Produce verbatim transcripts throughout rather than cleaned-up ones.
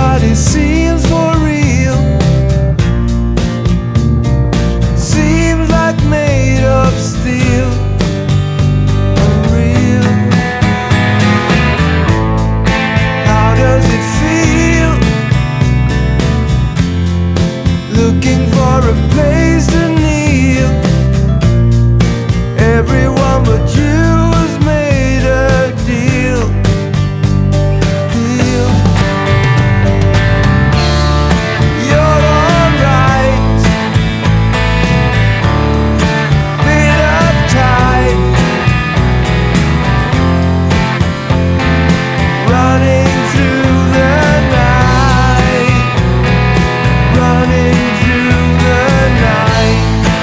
Everybody seems for real, seems like made of steel. Unreal. How does it feel? Looking for a place to kneel. Everyone but you has made a deal. Deal. You're alright, bit uptight, running through the night, running through the night.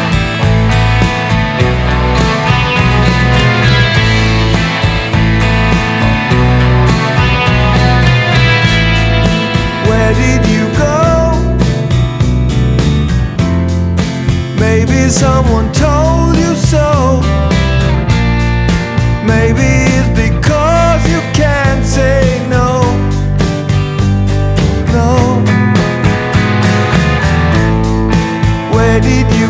Where did you go? Maybe someone told you so. Maybe it's because you can't say no. No. Where did you